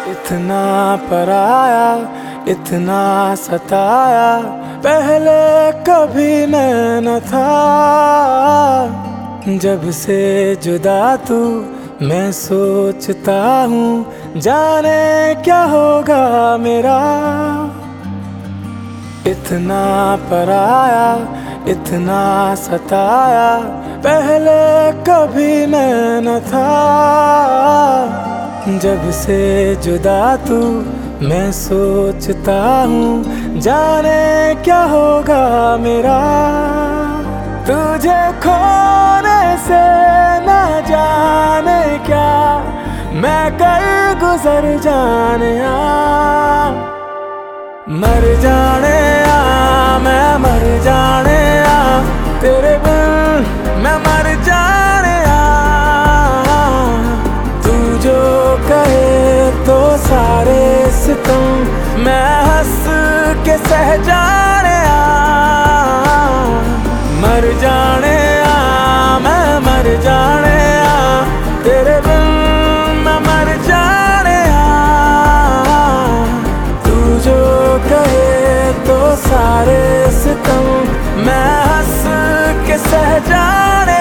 इतना पराया, इतना सताया, पहले कभी मैं न था। जब से जुदा तू मैं सोचता हूँ, जाने क्या होगा मेरा। इतना पराया, इतना सताया, पहले कभी मैं न था। जब से जुदा तू मैं सोचता हूँ, जाने क्या होगा मेरा। तुझे खोने से न जाने क्या मैं कर गुजर जाने मर जाने मैं मर जाने तेरे बिन मैं मर जाने तू जो कहे तो सारे सितम मैं हंस के सह जाने मर जाने मैं मर जाने तेरे बिन मैं मर जाने तू जो कहे तो सारे सितम मैं हंस के सह जाने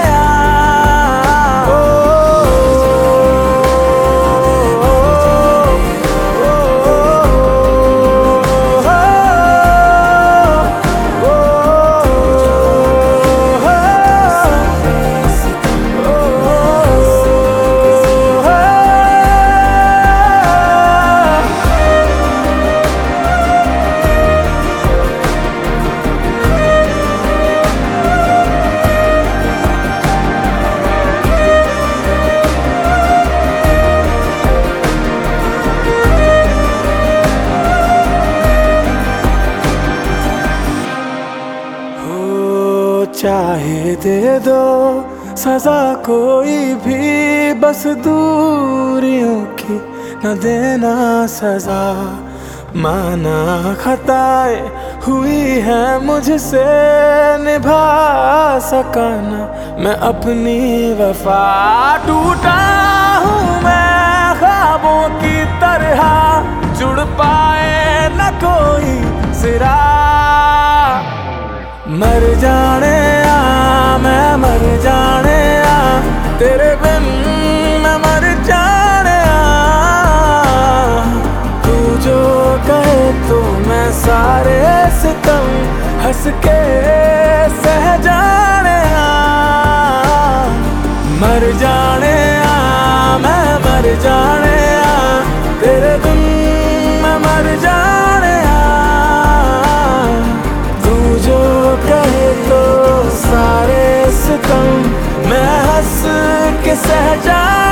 चाहे दे दो सजा कोई भी, बस दूरियों की न देना सजा। माना खताएं हुई है मुझसे, निभा सका ना मैं अपनी वफा। टूटा हूँ मैं ख्वाबों की तरह, जुड़ पाए न कोई सिरा। मर जाने मैं मर जाने तेरे बिन मैं मर जाने तू जो कहे तो मैं सारे सितम हंस के सह जाने मर जाने मैं मर जाने तेरे बिन मैं मर जाने तू जो कहे तो सारे सितम मैं हंस के सह जा।